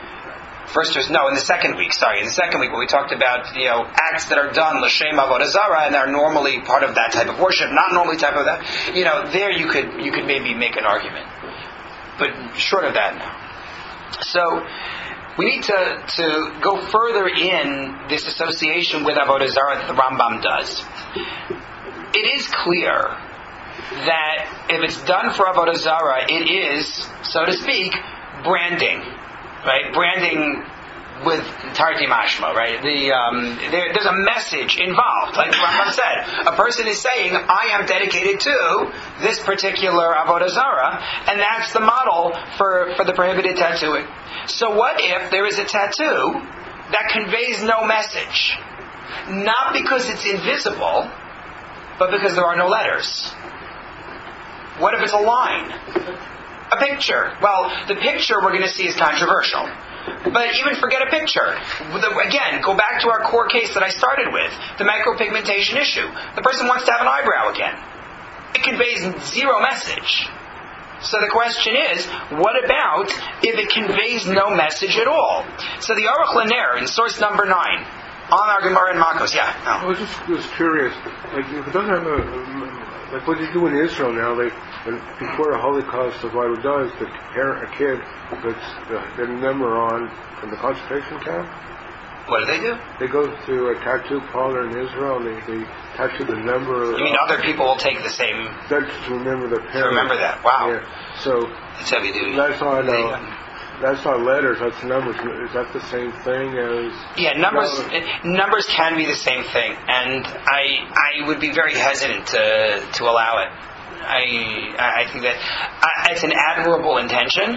In the second week. Sorry, in the second week, where we talked about acts that are done l'shem avodah zarah and are normally part of that type of worship, not normally type of that. There you could maybe make an argument, but short of that, no. So we need to go further in this association with avodah zarah that the Rambam does. It is clear that if it's done for avodah zarah, it is, so to speak, branding. Right, branding with tarti mashma, right? There's a message involved, like the Rambam said. A person is saying, "I am dedicated to this particular avodah zarah," and that's the model for the prohibited tattooing. So, what if there is a tattoo that conveys no message, not because it's invisible, but because there are no letters? What if it's a line? A picture. Well, the picture we're going to see is controversial. But even forget a picture. Again, go back to our core case that I started with, the micropigmentation issue. The person wants to have an eyebrow again. It conveys zero message. So the question is, what about if it conveys no message at all? So the Aruch LaNer in source number 9, on our Gemara in Makos, yeah. No. I was just curious. Like, if it doesn't have like what they do in Israel now, before a Holocaust survivor dies, they compare a kid that's the number on from the concentration camp. What do? They go to a tattoo parlor in Israel and they tattoo the number. You mean other people will take the same? That's to remember their parents. To remember that. Wow. Yeah. So that's heavy duty. That's all I know. that's not letters, that's numbers. Is that the same thing as? Yeah, numbers can be the same thing, and I would be very hesitant to allow it. I think that it's an admirable intention,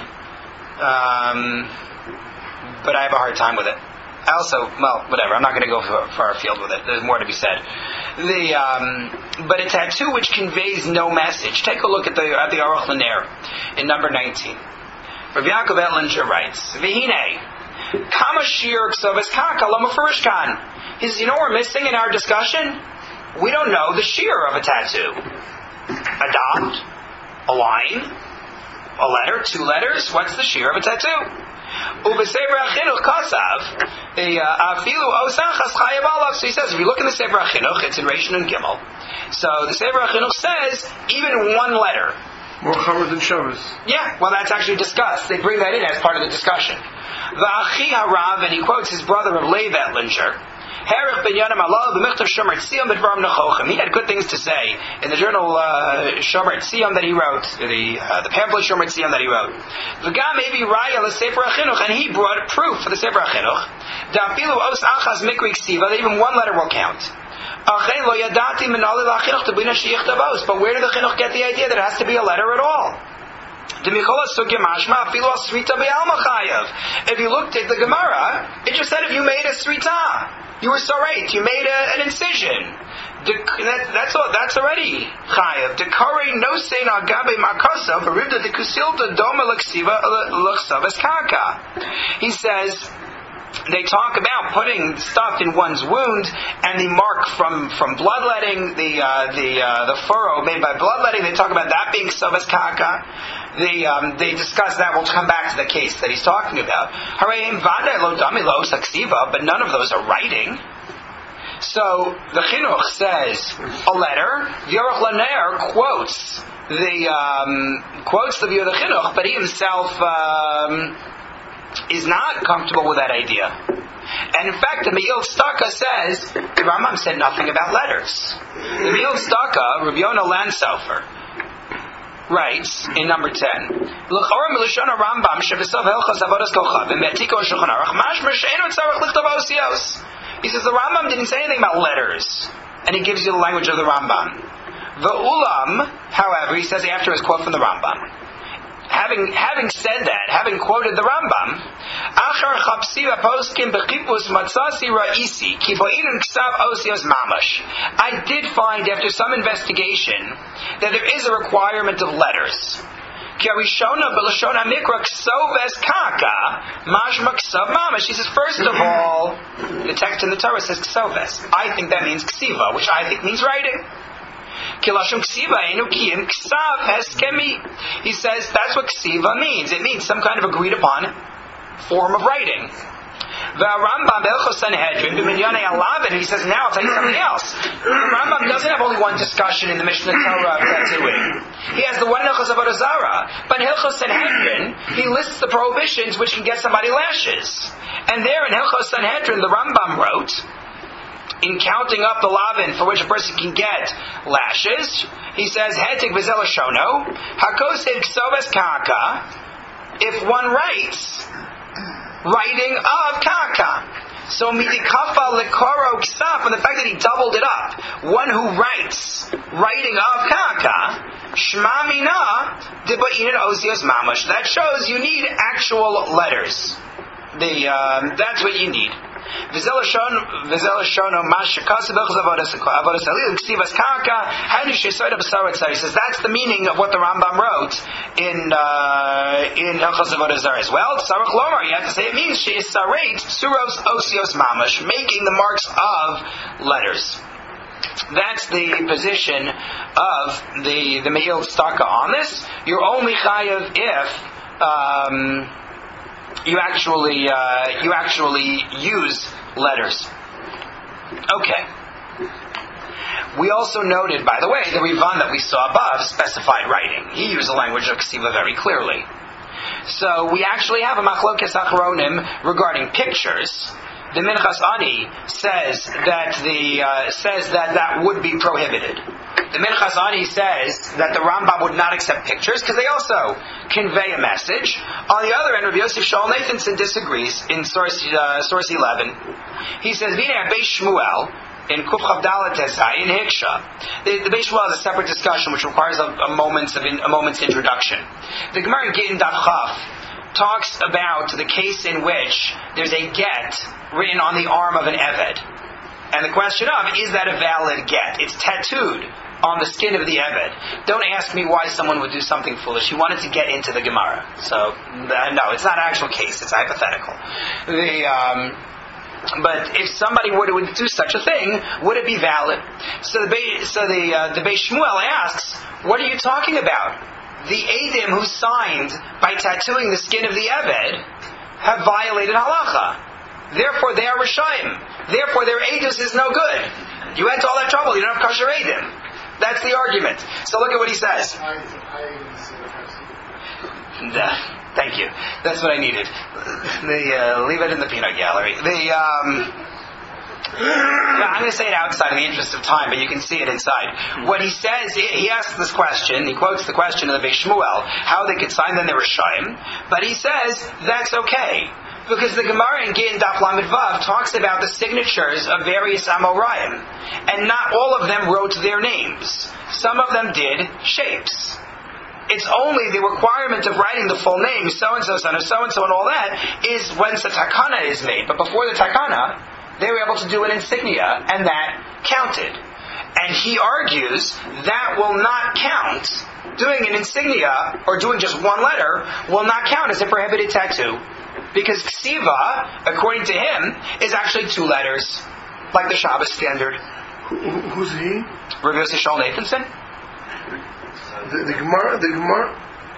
but I have a hard time with it. I also, whatever. I'm not going to go far afield with it. There's more to be said. But a tattoo which conveys no message. Take a look at the Aruch LaNer in number 19. Rabbi Yaakov Ettlinger writes, "V'hinei kama shir k'sovas kaka lo mefurishkan." He says, you know what we're missing in our discussion? We don't know the shear of a tattoo. A dot, a line, a letter, 2 letters. What's the shear of a tattoo? Uvesever Achinuch Kasav, Afilu Osachas Chayav Alav. So he says, if you look in the Sefer Achinuch, it's in Rishon and Gimel. So the Sefer Achinuch says even 1 letter. More chamer than Shabbos. Yeah, well, that's actually discussed. They bring that in as part of the discussion. V'achi harav, and he quotes his brother of Lev Ettlinger. Herich ben Yanam Allah b'michtav Shomer Tzion b'dvarim nechochim. He had good things to say in the journal Shomer Tzion that he wrote, the pamphlet Shomer Tzion that he wrote. V'gam maybe Raya l'Sefer Achinuch, and he brought proof for the Sefer Achinuch. Da'afilu os achas mikri ksiva, that even 1 letter will count. But where did the chinuch get the idea that it has to be a letter at all? If you looked at the Gemara, it just said if you made a srita, you were so right. You made an incision. That's all. That's already chayav. Dekare no sein agabe makasav arivda dekusilta doma leksiva lechsavas kaka. He says. They talk about putting stuff in one's wound and the mark from bloodletting, the furrow made by bloodletting. They talk about that being savas kaka. They discuss that. We'll come back to the case that he's talking about. But none of those are writing. So the chinuch says a letter. The Aruch LaNer quotes the view of the chinuch, but he himself. Is not comfortable with that idea. And in fact, the Me'il Staka says, the Rambam said nothing about letters. The Me'il Staka, Rabbi Yonah Landsofer, writes in number 10, he says the Rambam didn't say anything about letters. And he gives you the language of the Rambam. The Ulam, however, he says after his quote from the Rambam, Having said that, having quoted the Rambam, I did find after some investigation that there is a requirement of letters. He says, first of all, the text in the Torah says ksoves. I think that means ksiva, which I think means writing. He says that's what ksiva means. It means some kind of agreed upon form of writing. The Rambam Belchos Sanhedrin and he says now I'll tell you something else. The Rambam doesn't have only one discussion in the Mishnah Torah of tattooing. He has the one Hilchos Avodah Zarah, but in Hilchos Sanhedrin he lists the prohibitions which can get somebody lashes. And there in Hilchos Sanhedrin the Rambam wrote, in counting up the lavin for which a person can get lashes, he says, Hetik v'zel shono, hakosev ksoves kaka, if one writes, writing of kaka. So midikafa lekoro ksav, from the fact that he doubled it up, one who writes, writing of kaka, shma mina, diba'inat osios mamash. That shows you need actual letters. That's what you need. He says that's the meaning of what the Rambam wrote in Hilchos Avodah Zarah as well. Tzarich lomar, you have to say it means she is sarait suros osios mamash, making the marks of letters. That's the position of the Me'il Staka on this. You're only chayav if you actually use letters. Okay. We also noted, by the way, the Rivan that we saw above specified writing. He used the language of Ksiva very clearly. So we actually have a Machlokes Achronim regarding pictures. The Minchas Ani says that that would be prohibited. The Minchas Ani says that the Rambam would not accept pictures because they also convey a message. On the other end, Rabbi Yosef Shaul Nathanson disagrees in source 11. He says, V'nei Beis Shmuel in Kuf Chav Dalet Tesai in Hiksha. The Beis Shmuel is a separate discussion which requires a moment's introduction. The Gemara in Gittin Daf Chaf talks about the case in which there's a get written on the arm of an Eved. And the question of, is that a valid get? It's tattooed on the skin of the Eved. Don't ask me why someone would do something foolish. He wanted to get into the Gemara. So, no, it's not an actual case. It's hypothetical. But if somebody would do such a thing, would it be valid? So the Beis Shmuel asks, what are you talking about? The Eidim who signed by tattooing the skin of the Eved have violated halacha. Therefore, they are Rishayim. Therefore, their Eidus is no good. You went to all that trouble. You don't have kosher Eidim. That's the argument. So look at what he says. Thank you. That's what I needed. Leave it in the peanut gallery. I'm going to say it outside in the interest of time, but you can see it inside. What he says, he asks this question, he quotes the question of the Beis Shmuel, how they could sign, then they were Rishayim, but he says, that's okay. Because the Gemara in Gittin Daf Lamed Vav talks about the signatures of various Amoraim, and not all of them wrote their names. Some of them did shapes. It's only the requirement of writing the full name, so-and-so, son of so-and-so, and all that, is when the takana is made. But before the takana, they were able to do an insignia, and that counted. And he argues that will not count. Doing an insignia, or doing just one letter, will not count as a prohibited tattoo. Because ksiva, according to him, is actually 2 letters, like the Shabbos standard. Who's he? Rabbi Yosef Shaul Nathanson? The Gemara.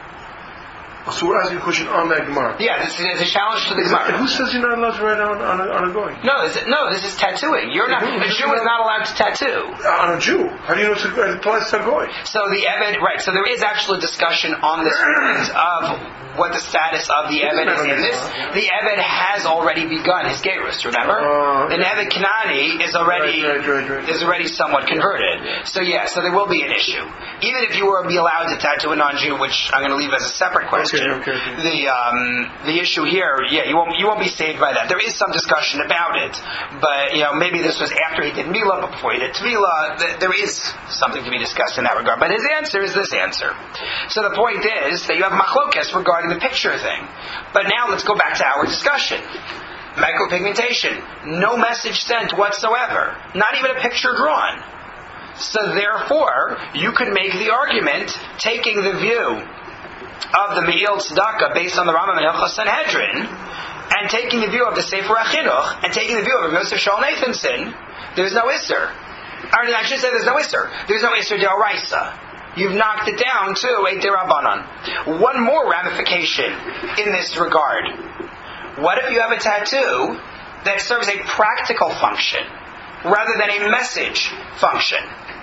So we're asking a question on that Gemara. Yeah, this is a challenge to the Gemara. Who says you're not allowed to write on a goy? No, this is tattooing. A Jew is not allowed to tattoo. On a Jew? How do you know it applies to a goy? So the Eved, right, so there is actually a discussion on this of what the status of the Eved is in this. The Eved has already begun his Gerus, remember? The Eved Kanani is already somewhat converted. So so there will be an issue. Even if you were be allowed to tattoo a non-Jew, which I'm going to leave as a separate question. Okay. The issue here, you won't be saved by that. There is some discussion about it, but maybe this was after he did Milah, but before he did Tvila. There is something to be discussed in that regard. But his answer is this answer. So the point is that you have machlokes regarding the picture thing. But now let's go back to our discussion. Micropigmentation, no message sent whatsoever, not even a picture drawn. So therefore, you could make the argument, taking the view of the Me'il Tzedakah based on the Rambam and Hilchos Sanhedrin, and taking the view of the Sefer HaChinuch, and taking the view of Yosef Shaul Nathanson, there's no Isser. I should say there's no Isser. There's no Isser D'Oraisa. You've knocked it down to a D'Rabbanan. One more ramification in this regard. What if you have a tattoo that serves a practical function rather than a message function?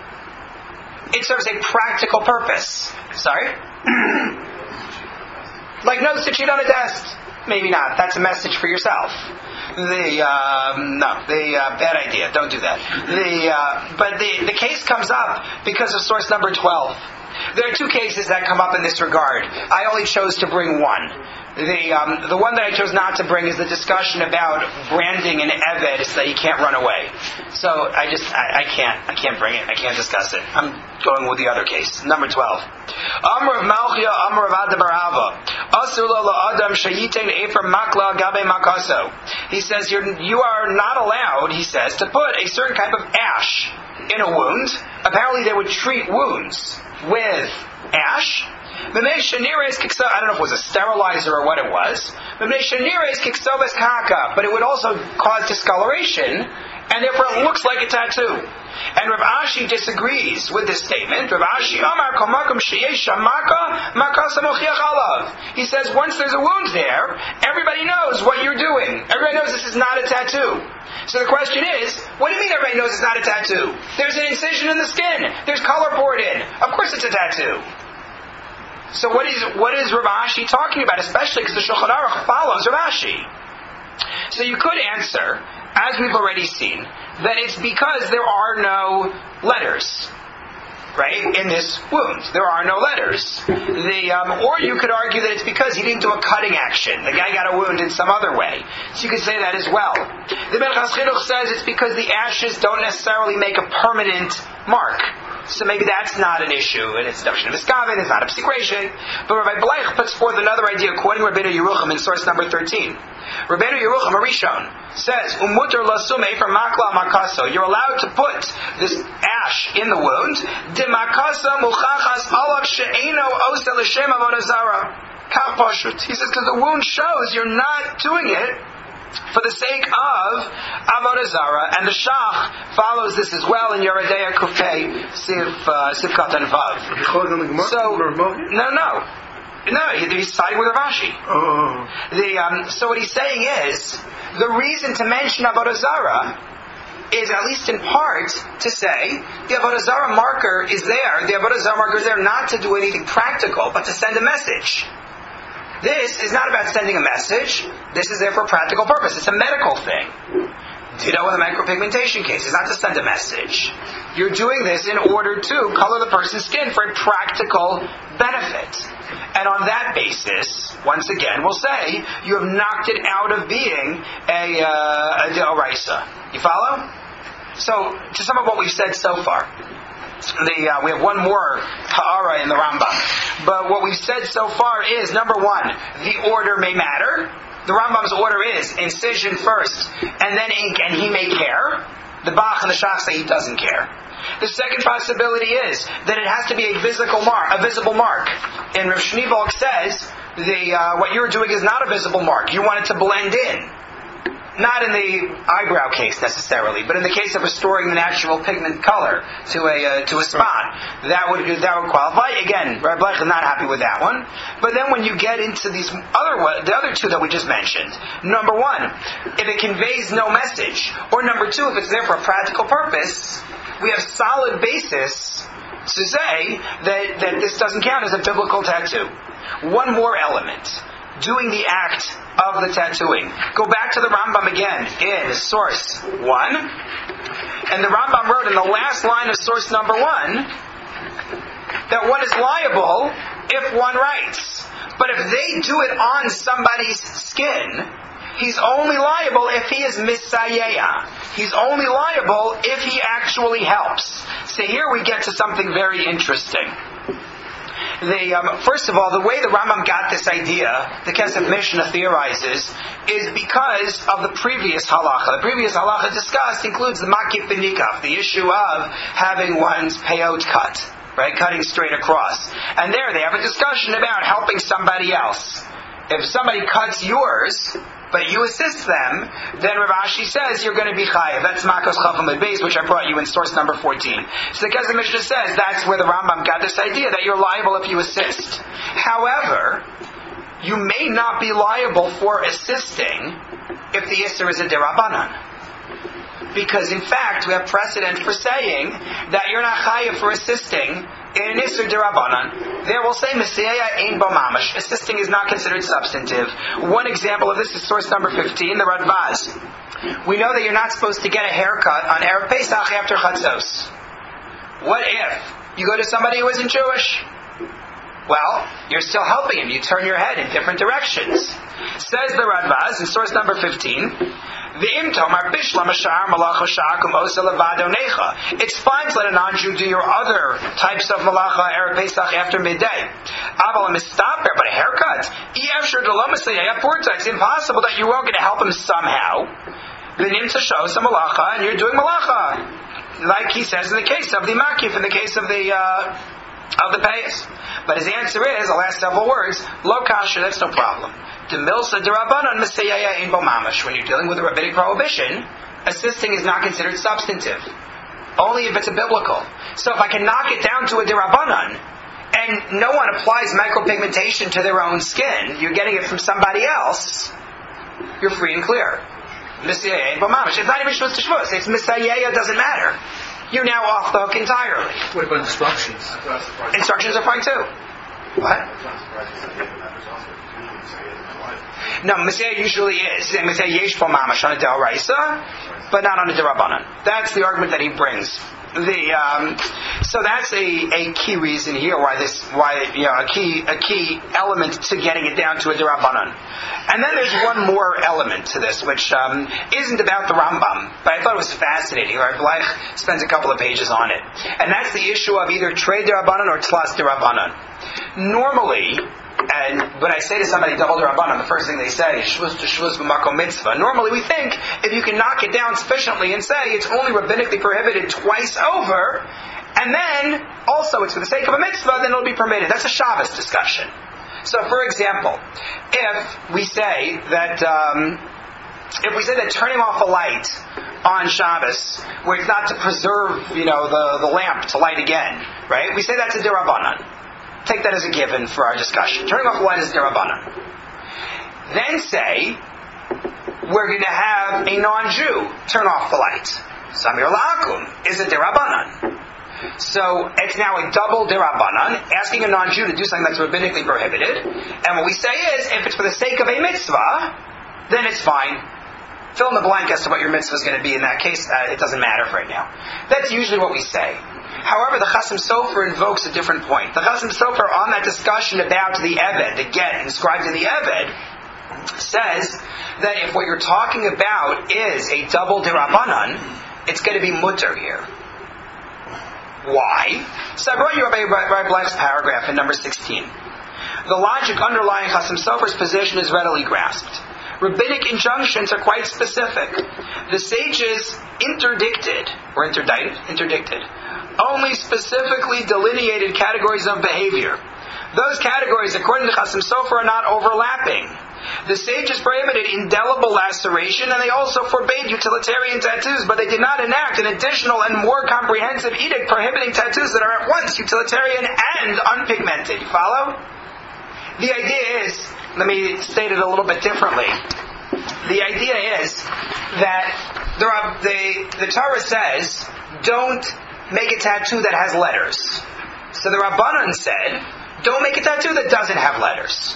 It serves a practical purpose. Sorry? Like notes to cheat on a test? Maybe not. That's a message for yourself. Bad idea. Don't do that. But the case comes up because of source number 12. There are 2 cases that come up in this regard. I only chose to bring one. The one that I chose not to bring is the discussion about branding an Eved so that he can't run away. So I can't bring it. I can't discuss it. I'm going with the other case, number 12. Amr of Malchia, Amr of Adabarava. Asur lo Adam shayiten efer makla gabe makaso. He says you are not allowed, he says, to put a certain type of ash in a wound. Apparently they would treat wounds with ash. I don't know if it was a sterilizer or what it was. But it would also cause discoloration, and therefore it looks like a tattoo. And Rav Ashi disagrees with this statement. Rav Ashi Amar Komakum Sheyesha Maka Makasa Mochiach Alav. He says once there's a wound there, everybody knows what you're doing. Everybody knows this is not a tattoo. So the question is, what do you mean everybody knows it's not a tattoo? There's an incision in the skin. There's color poured in. Of course it's a tattoo. So what is Rav Ashi talking about? Especially because the Shulchan Aruch follows Rav Ashi. So you could answer, as we've already seen, that it's because there are no letters. right, in this wound. There are no letters. Or you could argue that it's because he didn't do a cutting action. The guy got a wound in some other way. So you could say that as well. The Minchas Chinuch says it's because the ashes don't necessarily make a permanent mark. So maybe that's not an issue, and it's a Darshan of Iskavin, it's not a psikration. But Rabbi Bleich puts forth another idea, quoting Rabbeinu Yerucham in source number 13. Rabbeinu Yerucham Arishon says, Umuter lasume from makla makaso. You're allowed to put this ash in the wound. De makasa muchachas alav she'eno osa l'shem avodah zara. Kach pashut. He says, because the wound shows you're not doing it for the sake of avodah zara, and the Shach follows this as well in Yeridea Kufei Sivkat and Vav. So, no, he's siding with Rashi. So what he's saying is, the reason to mention avodah zara is, at least in part, to say the avodah zara marker is there. The avodah zara marker is there not to do anything practical, but to send a message. This is not about sending a message. This is there for a practical purpose. It's a medical thing. Ditto in the micropigmentation case. It's not to send a message. You're doing this in order to color the person's skin for a practical benefit. And on that basis, once again, we'll say, you have knocked it out of being a deoraisa. You follow? So, to sum up what we've said so far, we have one more ha'ara in the Rambam. But what we've said so far is, number one, the order may matter. The Rambam's order is incision first, and then ink, and he may care. The Bach and the Shach say he doesn't care. The second possibility is that it has to be a visible mark. And Rav Shneebalg says, what you're doing is not a visible mark. You want it to blend in. Not in the eyebrow case necessarily, but in the case of restoring the natural pigment color to a spot, that would qualify. Again, Rabbi Bleich is not happy with that one. But then when you get into the other two that we just mentioned, number one, if it conveys no message, or number two, if it's there for a practical purpose, we have solid basis to say that this doesn't count as a biblical tattoo. One more element. Doing the act of the tattooing. Go back to the Rambam again in source 1. And the Rambam wrote in the last line of source number 1 that one is liable if one writes. But if they do it on somebody's skin, he's only liable if he is misayeya. He's only liable if he actually helps. So here we get to something very interesting. First of all, the way the Rambam got this idea, the Kesef Mishnah theorizes, is because of the previous halacha. The previous halacha discussed includes the makif v'nikaf, the issue of having one's peyot cut, right, cutting straight across. And there they have a discussion about helping somebody else. If somebody cuts yours, but you assist them, then Rav Ashi says you're going to be chayav. That's Makos Chafam Beis, which I brought you in source number 14. So the Kesef Mishnah says that's where the Rambam got this idea that you're liable if you assist. However, you may not be liable for assisting if the Isser is a derabanan. Because in fact, we have precedent for saying that you're not chayav for assisting in an Isser derabanan. There we'll say Mesiyaya ein bo mamash. Assisting is not considered substantive. One example of this is source number 15, the Radbaz. We know that you're not supposed to get a haircut on Erev Pesach after Chatzos. What if you go to somebody who isn't Jewish? Well, you're still helping him. You turn your head in different directions. Says the Radbaz in source number 15, it's fine to let a non-Jew do your other types of malacha Erev Pesach after midday. But a haircut, it's impossible that you won't get to help him somehow. To show some malacha, and you're doing malacha, like he says in the case of the makif, in the case of the payas. But his answer is, the last several words, lo kasha, that's no problem. When you're dealing with a rabbinic prohibition, assisting is not considered substantive. Only if it's a biblical. So if I can knock it down to a derabanan, and no one applies micropigmentation to their own skin, you're getting it from somebody else, you're free and clear. It's not even shvus to shvus. It's misayeya, doesn't matter. You're now off the hook entirely. What about instructions? Instructions are fine too. What? I'm not surprised you said that, but there's also usually Messiah in my life. No, Messiah usually is. Messiah yesh bo mamash on a D'Oraisa, but not on a D'Rabbanan. That's the argument that he brings. So that's a key reason here why a key element to getting it down to a D'Rabbanan. And then there's one more element to this, which isn't about the Rambam, but I thought it was fascinating. Rabbi Bleich spends a couple of pages on it, and that's the issue of either trade D'Rabbanan or tlas D'Rabbanan. Normally, and when I say to somebody double D'Rabbanan, the first thing they say is shvuz to shvuz b'makom mitzvah. Normally we think if you can knock it down sufficiently and say it's only rabbinically prohibited twice over, and then also it's for the sake of a mitzvah, then it'll be permitted. That's a Shabbos discussion. So, for example, if we say that turning off a light on Shabbos, where it's not to preserve, the lamp to light again, right? We say that's a D'Rabbanan. Take that as a given for our discussion. Turning off the light is D'Rabbanan. Then say we're going to have a non-Jew turn off the light. Samir La'akum is a D'Rabbanan. So it's now a double D'Rabbanan, asking a non-Jew to do something that's rabbinically prohibited. And what we say is, if it's for the sake of a mitzvah, then it's fine. Fill in the blank as to what your mitzvah is going to be. In that case, it doesn't matter right now. That's usually what we say. However, the Chasam Sofer invokes a different point. The Chasam Sofer, on that discussion about the Eved, the get inscribed in the Eved, says that if what you're talking about is a double D'Rabbanan, it's going to be mutter here. Why? So I brought you Rabbi Bleich's paragraph in number 16. The logic underlying Chasam Sofer's position is readily grasped. Rabbinic injunctions are quite specific. The sages interdicted only specifically delineated categories of behavior. Those categories, according to Chasam Sofer, are not overlapping. The sages prohibited indelible laceration, and they also forbade utilitarian tattoos, but they did not enact an additional and more comprehensive edict prohibiting tattoos that are at once utilitarian and unpigmented. You follow? The idea is, let me state it a little bit differently. The idea is that the Torah says, don't make a tattoo that has letters. So the Rabbanan said, don't make a tattoo that doesn't have letters.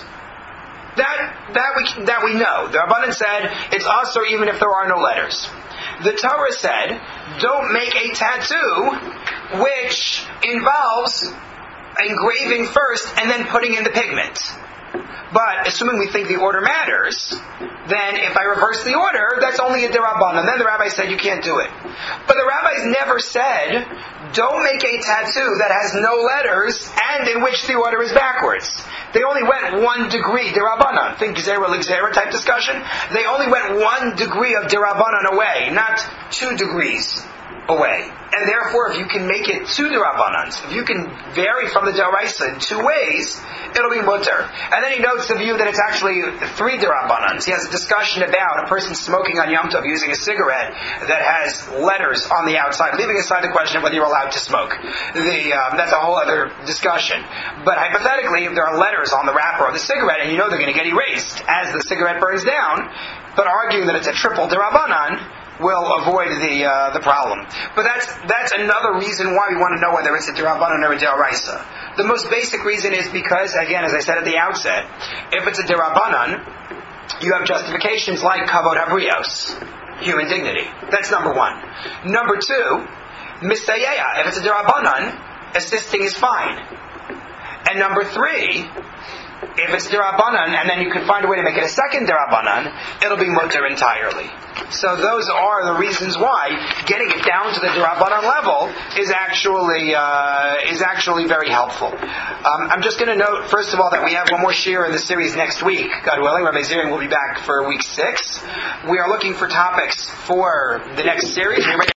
That we know. The Rabbanan said, it's asur even if there are no letters. The Torah said, don't make a tattoo which involves engraving first and then putting in the pigment. But assuming we think the order matters, then if I reverse the order, that's only a D'Rabbanan. Then the rabbi said you can't do it. But the rabbis never said, don't make a tattoo that has no letters and in which the order is backwards. They only went 1 degree D'Rabbanan. Think Gzera L'Gzera type discussion. They only went 1 degree of D'Rabbanan away, not 2 degrees away. And therefore, if you can make it 2 D'Rabbanans, if you can vary from the D'Oraisa in 2 ways, it'll be mutter. And then he notes the view that it's actually 3 D'Rabbanans. He has a discussion about a person smoking on Yom Tov using a cigarette that has letters on the outside, leaving aside the question of whether you're allowed to smoke. That's a whole other discussion. But hypothetically, if there are letters on the wrapper of the cigarette, and you know they're going to get erased as the cigarette burns down, but arguing that it's a triple D'Rabbanan will avoid the problem. But that's another reason why we want to know whether it's a D'Rabbanan or a D'Oraisa. The most basic reason is because, again, as I said at the outset, if it's a D'Rabbanan, you have justifications like Kavod Habrios, human dignity. That's number 1. Number 2, Misayeya. If it's a D'Rabbanan, assisting is fine. And number 3, if it's D'Rabbanan, and then you can find a way to make it a second D'Rabbanan, it'll be mutter entirely. So those are the reasons why getting it down to the D'Rabbanan level is actually very helpful. I'm just going to note, first of all, that we have one more shiur in the series next week. God willing, Rabbi Zirin will be back for week 6. We are looking for topics for the next series.